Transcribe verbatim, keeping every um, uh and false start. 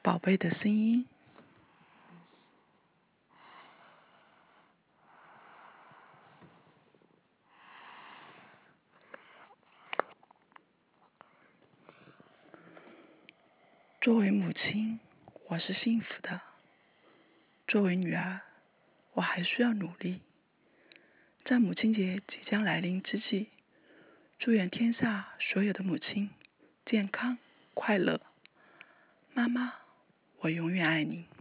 宝贝的声音。作为母亲，我是幸福的；作为女儿，我还需要努力。在母亲节即将来临之际，祝愿天下所有的母亲健康快乐。妈妈，我永远爱你。